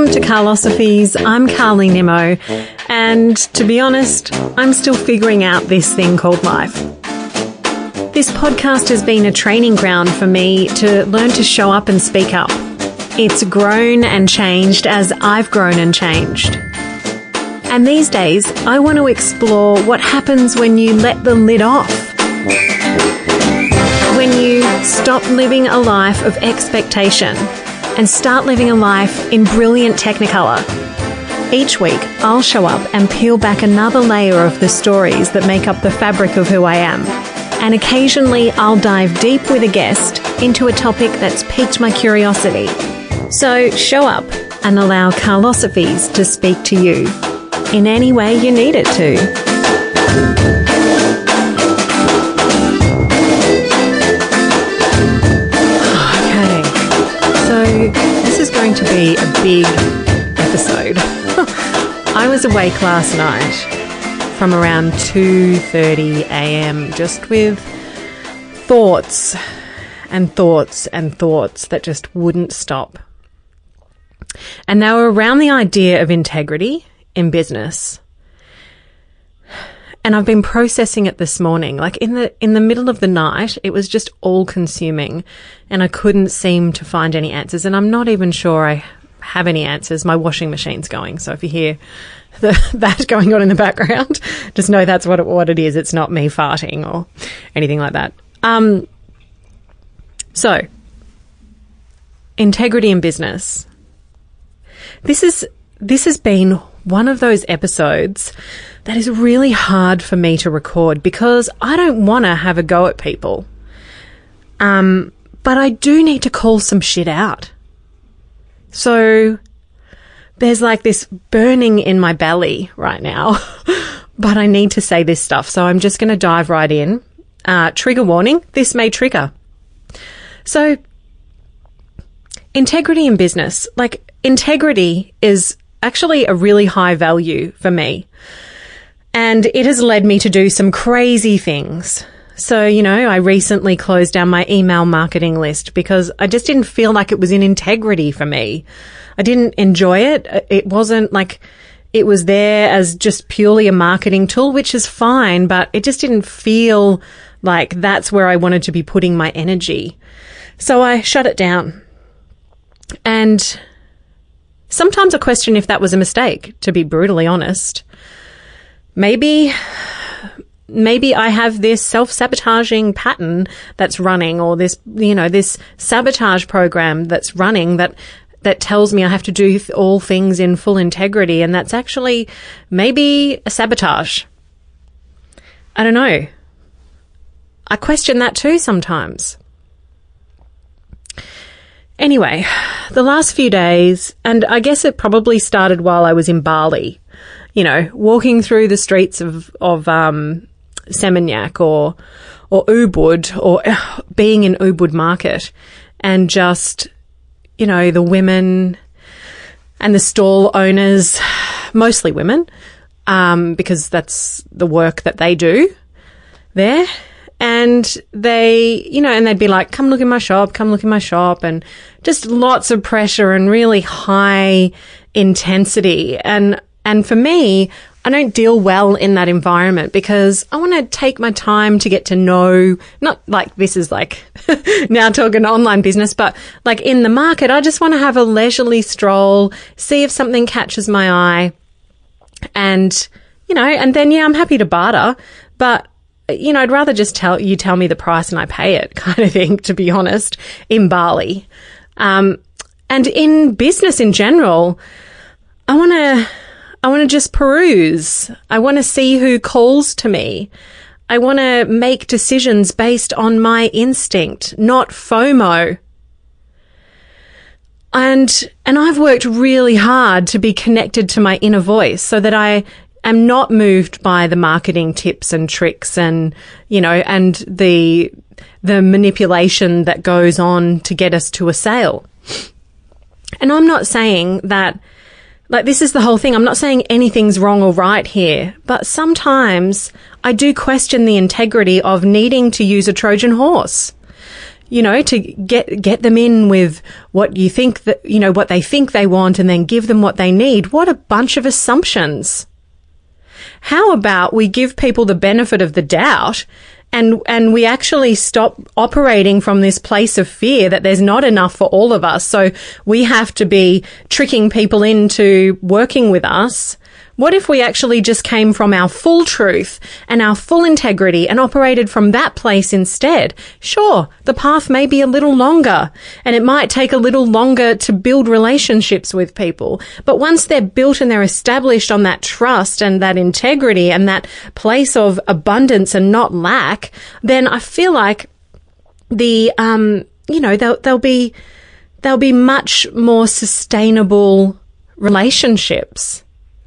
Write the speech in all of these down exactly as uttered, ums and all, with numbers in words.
Welcome to Carlosophies. I'm Carly Nimmo, and to be honest, I'm still figuring out this thing called life. This podcast has been a training ground for me to learn to show up and speak up. It's grown and changed as I've grown and changed. And these days, I want to explore what happens when you let the lid off. When you stop living a life of expectation and start living a life in brilliant technicolor. Each week, I'll show up and peel back another layer of the stories that make up the fabric of who I am. And occasionally, I'll dive deep with a guest into a topic that's piqued my curiosity. So show up and allow Carlosophies to speak to you in any way you need it to. This is going to be a big episode. I was awake last night from around two thirty a.m. just with thoughts and thoughts and thoughts that just wouldn't stop. And they were around the idea of integrity in business. And I've been processing it this morning. Like in the in the middle of the night, it was just all consuming and I couldn't seem to find any answers. And I'm not even sure I have any answers. My washing machine's going. So if you hear the, that going on in the background, just know that's what it, what it is. It's not me farting or anything like that. Um, so, integrity in business. This is this has been one of those episodes that is really hard for me to record because I don't want to have a go at people. Um, but I do need to call some shit out. So there's like this burning in my belly right now, but I need to say this stuff. So I'm just going to dive right in. Uh, trigger warning, this may trigger. So integrity in business, like integrity is actually a really high value for me. And it has led me to do some crazy things. So, you know, I recently closed down my email marketing list because I just didn't feel like it was in integrity for me. I didn't enjoy it. It wasn't like it was there as just purely a marketing tool, which is fine, but it just didn't feel like that's where I wanted to be putting my energy. So I shut it down. And sometimes I question if that was a mistake, to be brutally honest. Maybe, maybe I have this self-sabotaging pattern that's running or this, you know, this sabotage program that's running that, that tells me I have to do th- all things in full integrity. And that's actually maybe a sabotage. I don't know. I question that too sometimes. Anyway, the last few days, and I guess it probably started while I was in Bali, you know, walking through the streets of, of, um, Seminyak or, or Ubud or being in Ubud market and just, you know, the women and the stall owners, mostly women, um, because that's the work that they do there. And they, you know, and they'd be like, come look in my shop, come look in my shop, and just lots of pressure and really high intensity. And, and for me, I don't deal well in that environment because I want to take my time to get to know, not like this is like now talking online business, but like in the market, I just want to have a leisurely stroll, see if something catches my eye. And, you know, and then, yeah, I'm happy to barter, but you know, I'd rather just tell you tell me the price and I pay it kind of thing, to be honest, in Bali. Um, and in business in general, I want to, I want to just peruse. I want to see who calls to me. I want to make decisions based on my instinct, not FOMO. And, and I've worked really hard to be connected to my inner voice so that I I'm not moved by the marketing tips and tricks and, you know, and the, the manipulation that goes on to get us to a sale. And I'm not saying that, like, this is the whole thing. I'm not saying anything's wrong or right here, but sometimes I do question the integrity of needing to use a Trojan horse. you know, to get get them in with what you think that, you know, what they think they want and then give them what they need. What a bunch of assumptions. How about we give people the benefit of the doubt and and we actually stop operating from this place of fear that there's not enough for all of us, so we have to be tricking people into working with us? What if we actually just came from our full truth and our full integrity and operated from that place instead? Sure, the path may be a little longer and it might take a little longer to build relationships with people. But once they're built and they're established on that trust and that integrity and that place of abundance and not lack, then I feel like the, um, you know, they'll, they'll be, they'll be much more sustainable relationships.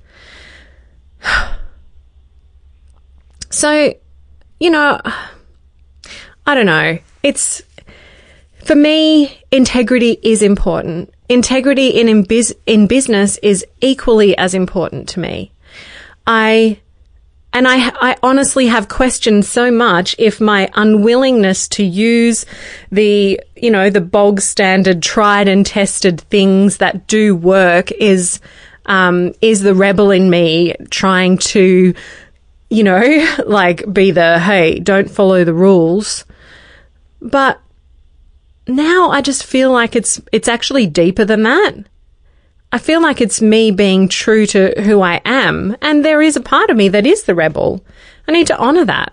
So, you know, I don't know. It's, for me, integrity is important. Integrity in, in, biz, in business is equally as important to me. I, and I, I honestly have questioned so much if my unwillingness to use the, you know, the bog standard, tried and tested things that do work is, Um, is the rebel in me trying to, you know, like be the, hey, don't follow the rules. But now I just feel like it's, it's actually deeper than that. I feel like it's me being true to who I am. And there is a part of me that is the rebel. I need to honor that.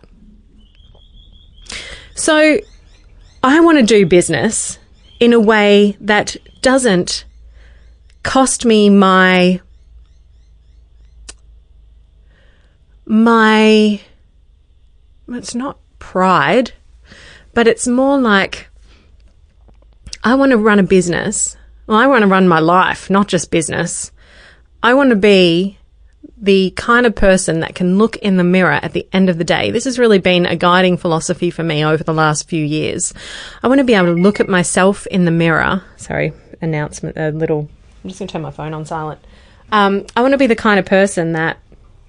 So I want to do business in a way that doesn't cost me my my it's not pride, but it's more like I want to run a business. Well, I want to run my life, not just business. I want to be the kind of person that can look in the mirror at the end of the day. This has really been a guiding philosophy for me over the last few years. I want to be able to look at myself in the mirror. Sorry, announcement, a little, I'm just going to turn my phone on silent. Um, I want to be the kind of person that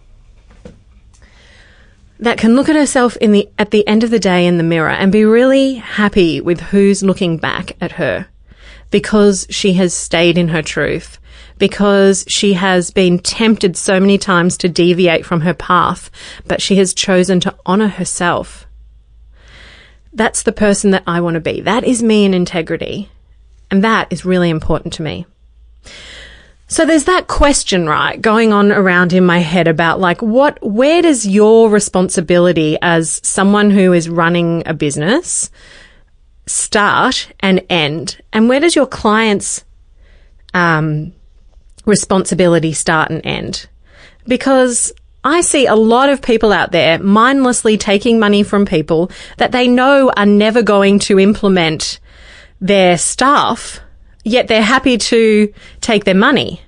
that can look at herself in the at the end of the day in the mirror and be really happy with who's looking back at her, because she has stayed in her truth, because she has been tempted so many times to deviate from her path, but she has chosen to honor herself. That's the person that I want to be. That is me in integrity, and that is really important to me. So there's that question, right, going on around in my head about like what, where does your responsibility as someone who is running a business start and end? And where does your client's um, responsibility start and end? Because I see a lot of people out there mindlessly taking money from people that they know are never going to implement their stuff, yet they're happy to take their money.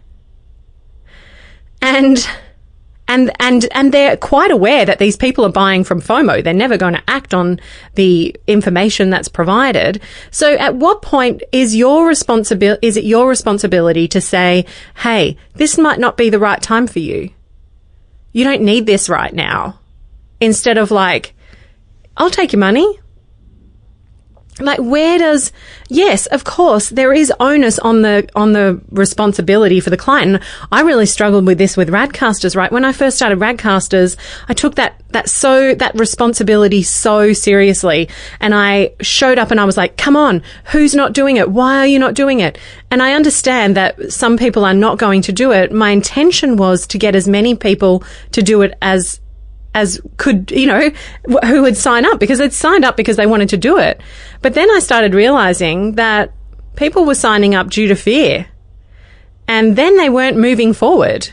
And, and, and, and they're quite aware that these people are buying from FOMO. They're never going to act on the information that's provided. So at what point is your responsibility, is it your responsibility to say, hey, this might not be the right time for you. You don't need this right now. Instead of like, I'll take your money. Like, where does, yes, of course, there is onus on the, on the responsibility for the client. And I really struggled with this with Radcasters, right? When I first started Radcasters, I took that, that so, that responsibility so seriously. And I showed up and I was like, come on, who's not doing it? Why are you not doing it? And I understand that some people are not going to do it. My intention was to get as many people to do it as as could, you know, who would sign up, because they'd signed up because they wanted to do it. But then I started realizing that people were signing up due to fear, and then they weren't moving forward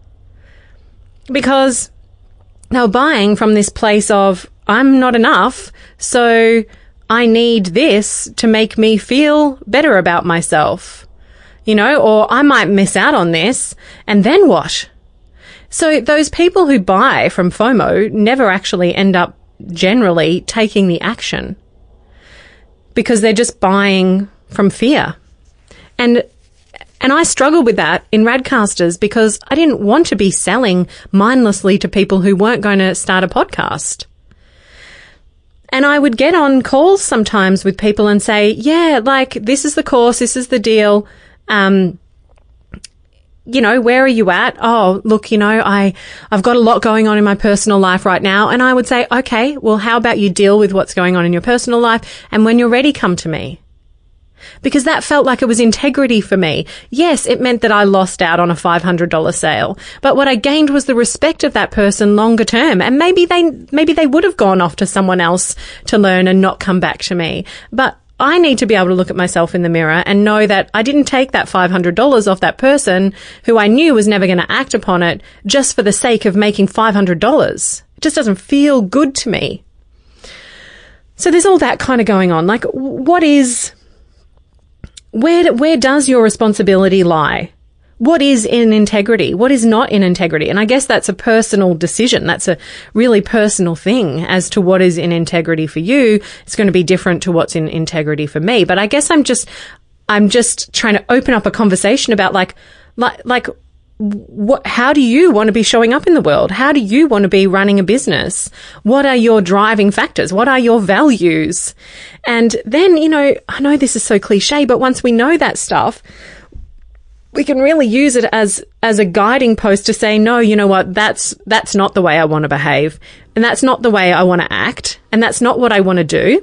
because they were buying from this place of, I'm not enough, so I need this to make me feel better about myself, you know, or I might miss out on this, and then what? So those people who buy from FOMO never actually end up generally taking the action because they're just buying from fear. And and I struggled with that in Radcasters because I didn't want to be selling mindlessly to people who weren't going to start a podcast. And I would get on calls sometimes with people and say, yeah, like, this is the course, this is the deal. Um, you know, where are you at? Oh, look, you know, I, I've got a lot going on in my personal life right now. And I would say, okay, well, how about you deal with what's going on in your personal life? And when you're ready, come to me. Because that felt like it was integrity for me. Yes, it meant that I lost out on a five hundred dollars sale, but what I gained was the respect of that person longer term. And maybe they, maybe they would have gone off to someone else to learn and not come back to me. But I need to be able to look at myself in the mirror and know that I didn't take that five hundred dollars off that person who I knew was never going to act upon it just for the sake of making five hundred dollars. It just doesn't feel good to me. So there's all that kind of going on. Like, what is... Where where does your responsibility lie? What is in integrity? What is not in integrity? And I guess that's a personal decision. That's a really personal thing as to what is in integrity for you. It's going to be different to what's in integrity for me. But I guess I'm just I'm just trying to open up a conversation about like like like what, how do you want to be showing up in the world? How do you want to be running a business? What are your driving factors? What are your values? And then, you know, I know this is so cliche, but once we know that stuff, we can really use it as, as a guiding post to say, no, you know what, that's, that's not the way I want to behave. And that's not the way I want to act. And that's not what I want to do.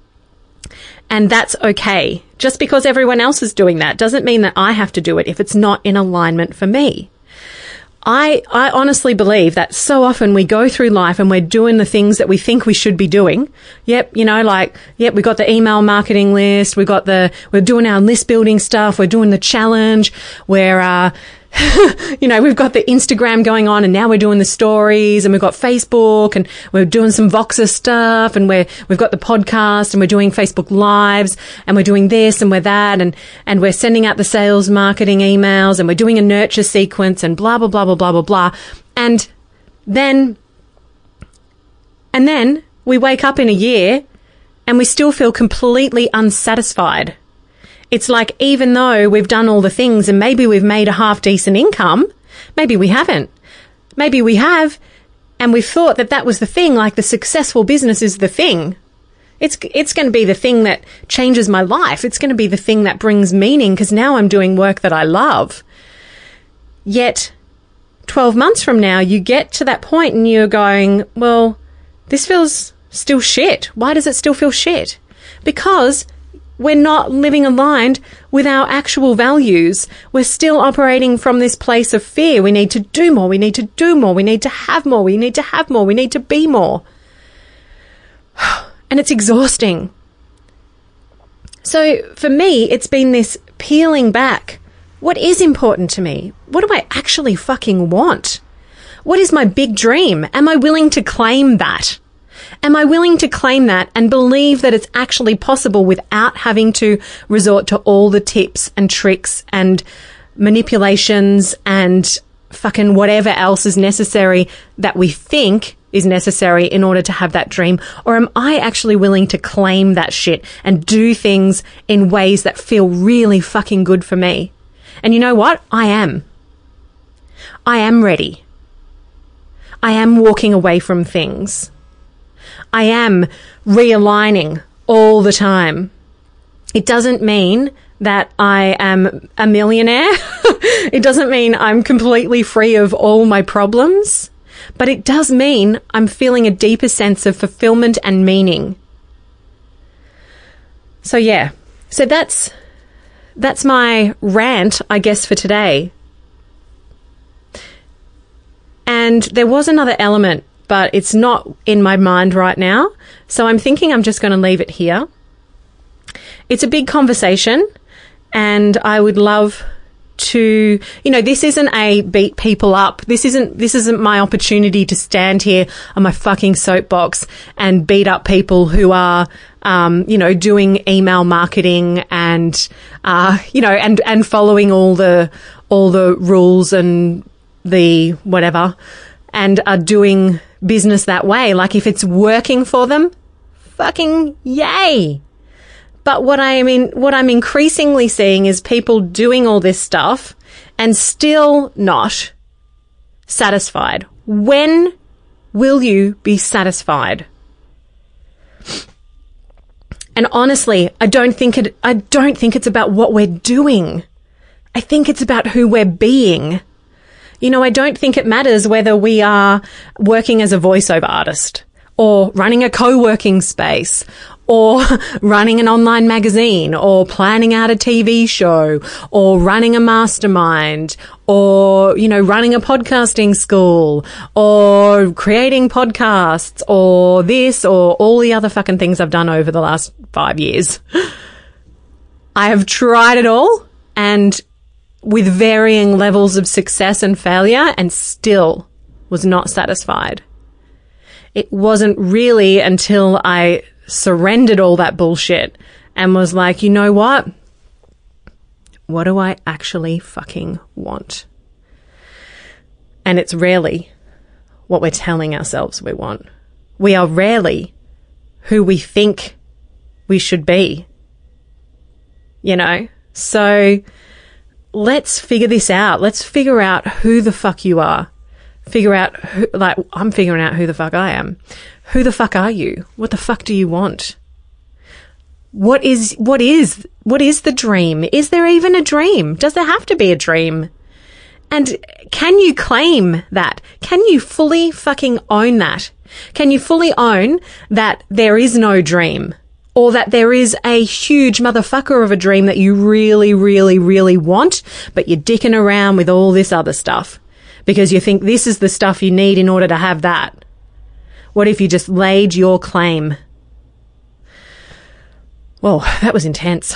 And that's okay. Just because everyone else is doing that doesn't mean that I have to do it if it's not in alignment for me. I, I honestly believe that so often we go through life and we're doing the things that we think we should be doing. Yep, you know, like, yep, we got the email marketing list, we got the, we're doing our list building stuff, we're doing the challenge, we're, uh, you know, we've got the Instagram going on and now we're doing the stories and we've got Facebook and we're doing some Voxer stuff and we're, we've got the podcast and we're doing Facebook Lives and we're doing this and we're that and, and we're sending out the sales marketing emails and we're doing a nurture sequence and blah, blah, blah, blah, blah, blah, blah. And then, and then we wake up in a year and we still feel completely unsatisfied. It's like, even though we've done all the things and maybe we've made a half decent income, maybe we haven't. Maybe we have, and we've thought that that was the thing, like the successful business is the thing. It's, it's going to be the thing that changes my life. It's going to be the thing that brings meaning because now I'm doing work that I love. Yet twelve months from now, you get to that point and you're going, well, this feels still shit. Why does it still feel shit? Because we're not living aligned with our actual values. We're still operating from this place of fear. We need to do more. We need to do more. We need to have more. We need to have more. We need to be more. And it's exhausting. So for me, it's been this peeling back. What is important to me? What do I actually fucking want? What is my big dream? Am I willing to claim that? Am I willing to claim that and believe that it's actually possible without having to resort to all the tips and tricks and manipulations and fucking whatever else is necessary that we think is necessary in order to have that dream? Or am I actually willing to claim that shit and do things in ways that feel really fucking good for me? And you know what? I am. I am ready. I am walking away from things. I am realigning all the time. It doesn't mean that I am a millionaire. It doesn't mean I'm completely free of all my problems, but it does mean I'm feeling a deeper sense of fulfillment and meaning. So yeah, so that's, that's my rant, I guess, for today. And there was another element, but it's not in my mind right now. So I'm thinking I'm just going to leave it here. It's a big conversation and I would love to, you know, this isn't a beat people up. This isn't, this isn't my opportunity to stand here on my fucking soapbox and beat up people who are, um, you know, doing email marketing and, uh, you know, and, and following all the, all the rules and the whatever and are doing business that way. Like if it's working for them, fucking yay. But what I mean, what I'm increasingly seeing is people doing all this stuff and still not satisfied. When will you be satisfied? And honestly, I don't think it, I don't think it's about what we're doing. I think it's about who we're being. You know, I don't think it matters whether we are working as a voiceover artist or running a co-working space or running an online magazine or planning out a T V show or running a mastermind or, you know, running a podcasting school or creating podcasts or this or all the other fucking things I've done over the last five years. I have tried it all, and with varying levels of success and failure, and still was not satisfied. It wasn't really until I surrendered all that bullshit and was like, you know what? What do I actually fucking want? And it's rarely what we're telling ourselves we want. We are rarely who we think we should be. You know? So let's figure this out. Let's figure out who the fuck you are. Figure out who, like, I'm figuring out who the fuck I am. Who the fuck are you? What the fuck do you want? What is, what is, what is the dream? Is there even a dream? Does there have to be a dream? And can you claim that? Can you fully fucking own that? Can you fully own that there is no dream? Or that there is a huge motherfucker of a dream that you really, really, really want, but you're dicking around with all this other stuff because you think this is the stuff you need in order to have that? What if you just laid your claim? Well, that was intense.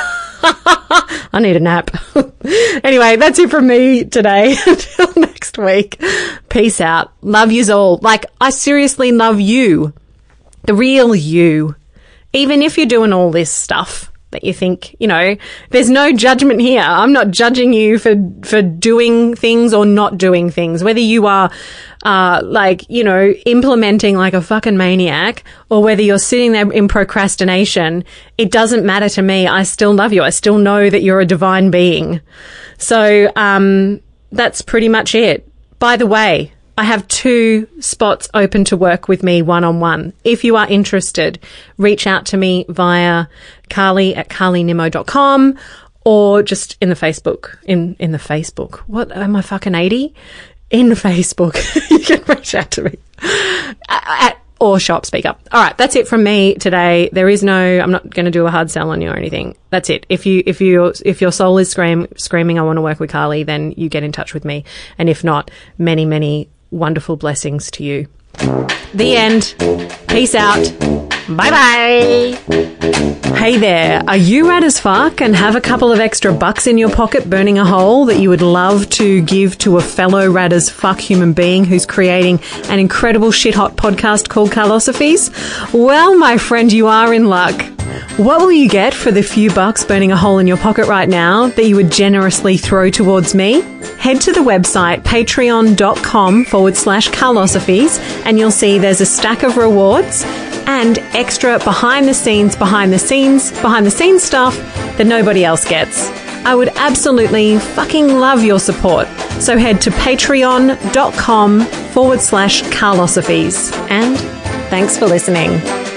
I need a nap. Anyway, that's it from me today. Until next week. Peace out. Love yous all. Like, I seriously love you. The real you. Even if you're doing all this stuff that you think, you know, there's no judgment here. I'm not judging you for, for doing things or not doing things. Whether you are, uh, like, you know, implementing like a fucking maniac or whether you're sitting there in procrastination, it doesn't matter to me. I still love you. I still know that you're a divine being. So, um, that's pretty much it. By the way, I have two spots open to work with me one-on-one. If you are interested, reach out to me via Carly at carly nimmo dot com or just in the Facebook. In, in the Facebook. What, am I fucking eighty? In Facebook. You can reach out to me. At, or Shop Speak Up. All right, that's it from me today. There is no, I'm not going to do a hard sell on you or anything. That's it. If you, if you, if your soul is scream, screaming, I want to work with Carly, then you get in touch with me. And if not, many, many wonderful blessings to you. The end. Peace out. Bye bye. Hey there. Are you rad as fuck and have a couple of extra bucks in your pocket burning a hole that you would love to give to a fellow rad as fuck human being who's creating an incredible shit hot podcast called Carlosophies? Well, my friend, you are in luck. What will you get for the few bucks burning a hole in your pocket right now that you would generously throw towards me? Head to the website patreon.com forward slash Carlosophies and you'll see there's a stack of rewards and extra behind the scenes, behind the scenes, behind the scenes stuff that nobody else gets. I would absolutely fucking love your support. So head to patreon.com forward slash Carlosophies. And thanks for listening.